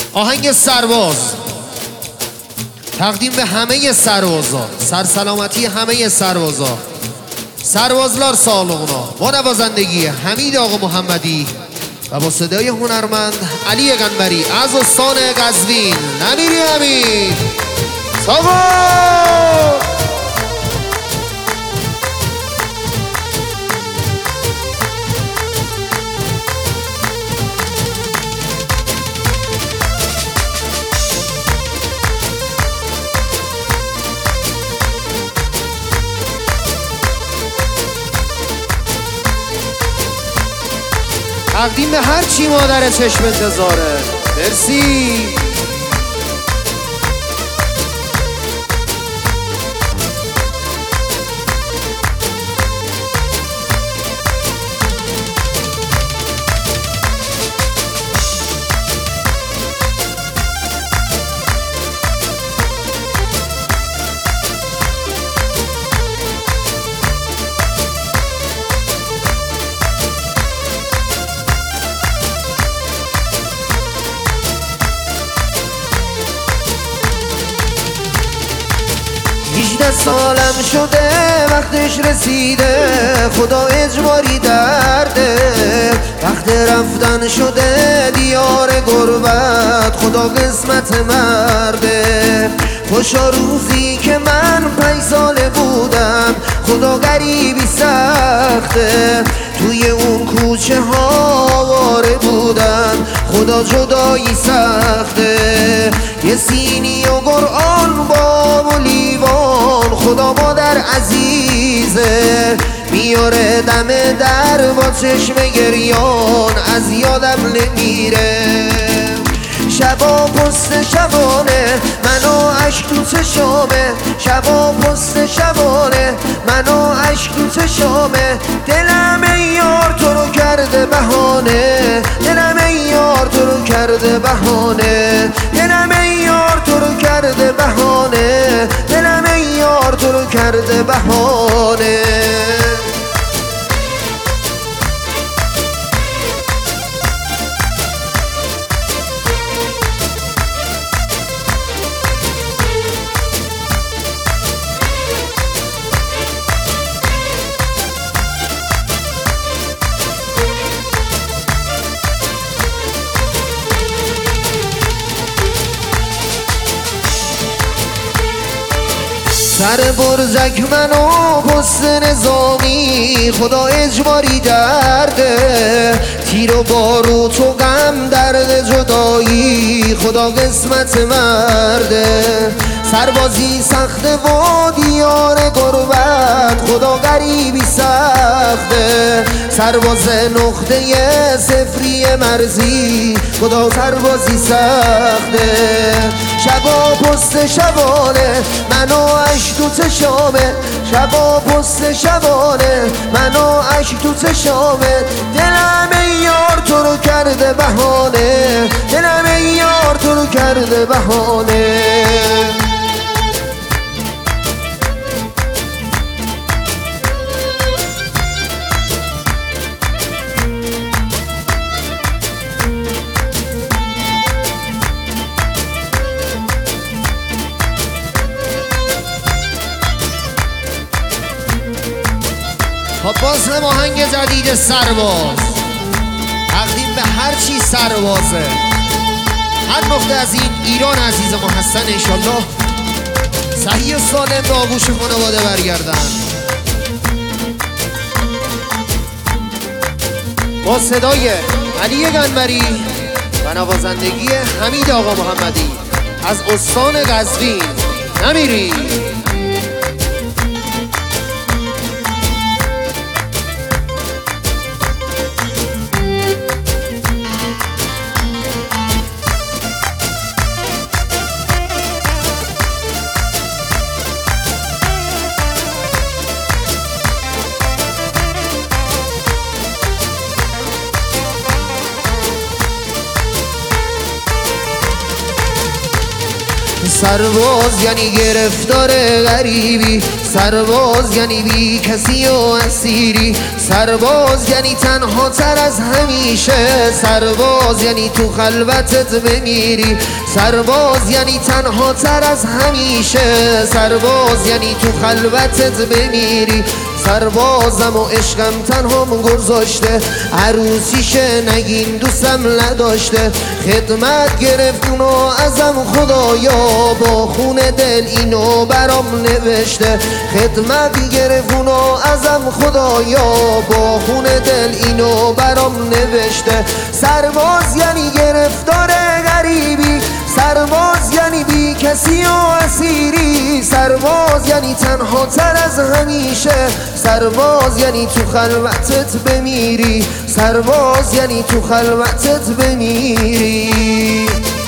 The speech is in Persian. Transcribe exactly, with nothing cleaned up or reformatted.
آهنگ سرباز تقدیم به همه سربازا، سرسلامتی همه سربازا، سربازلار سالونا با نوازندگی حمید آقا محمدی و با صدای هنرمند علی قنبری از استان قزوین. نمیری امین ساغر تقدیم به هر چی مادر چشم انتظاره. مرسی. هجده سالم شده وقتش رسیده، خدا اجباری درده، وقت رفتن شده دیار غربت، خدا قسمت مرده. خوشا روزی که من پنج ساله بودم، خدا غریبی سخته، توی اون کوچه ها آواره بودم، خدا جدایی سخته. یه سینی و قرآن باب و لیوان، خدا مادر عزیزه، میاره دم در با چشم گریان، از یادم نمیره. شبا پست شبانه منو عشق تو چشامه، شبا پست شبانه منو عشق تو چشامه. دلم یار تو رو کرده بهانه، دلم یار تو رو کرده بهانه، دلم یار تو رو کرده بهانه، دلم یار تو رو کرده بهانه. سر برزک منو پست نظامی، خدا اجباری درده، تیر و باروت و غم درد جدایی، خدا قسمت مرده. سربازی سخته و دیار غربت، خدا غریبی سخته، سرباز نقطه صفری مرزی، خدا سربازی سخته. شبا پست شبانه منو عشق تو چشامه، شبا پست شبانه منو عشق تو چشامه. دلم یار تو رو کرده بهانه، دلم یار تو رو کرده بهانه. خب باز آهنگ جدید سرباز تقدیم به هر چی سربازه، هر نقطه از این ایران عزیز ما هستن، انشالله صحیح و سالم به آغوش خانواده برگردن. با صدای علی قنبری و نوازندگی حمید آقا محمدی از استان قزوین. نمیری سرباز یعنی گرفتار غریبی، سرباز یعنی بی کسی و اسیری، سرباز یعنی تنها تر از همیشه، سرباز یعنی تو خلوتت بمیری، سرباز یعنی تنها تر از همیشه، سرباز یعنی تو خلوتت بمیری. سربازم و عشقم تنهام گذاشته، عروسیشه نگین دوستم نداشته، خدمت گرفت اونو ازم خدایا، با خون دل اینو برام نوشته، خدمت گرفت اونو ازم خدایا، با خون دل اینو برام نوشته. سرباز یعنی گرفتار غریبی، سرباز یعنی بی کسی و اسیری، سرباز یعنی تنها تر از همیشه، سرباز یعنی تو خلوتت بمیری، سرباز یعنی تو خلوتت بمیری.